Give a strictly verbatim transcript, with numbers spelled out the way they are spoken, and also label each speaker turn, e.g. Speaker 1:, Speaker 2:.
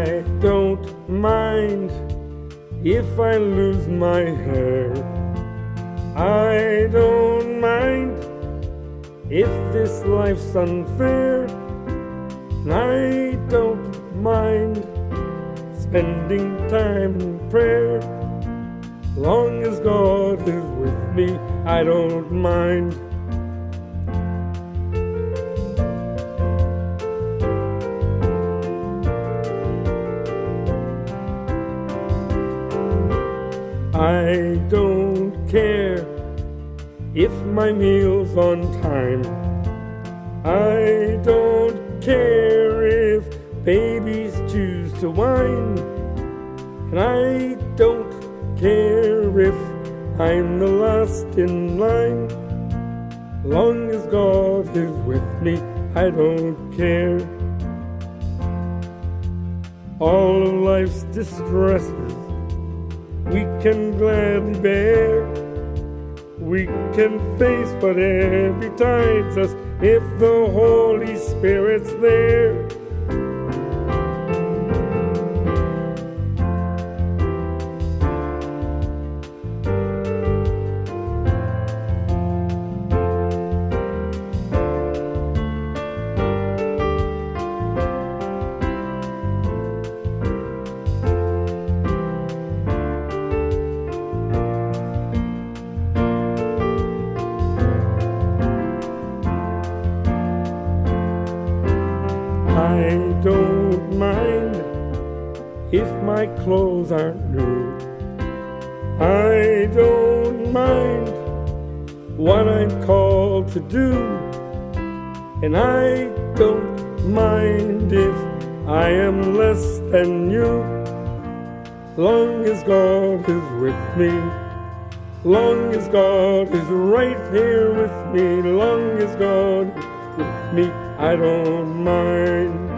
Speaker 1: I don't mind if I lose my hair. I don't mind if this life's unfair. And I don't mind spending time in prayer. Long as God is with me, I don't mind. I don't care if my meal's on time. I don't care if babies choose to whine. And I don't care if I'm the last in line. Long as God is with me, I don't care. All of life's distresses we can gladly bear. We can face whatever betides us if the Holy Spirit's there. I don't mind if my clothes aren't new. I don't mind what I'm called to do. And I don't mind if I am less than you. Long as God is with me, long as God is right here with me, long as God is with me, I don't mind.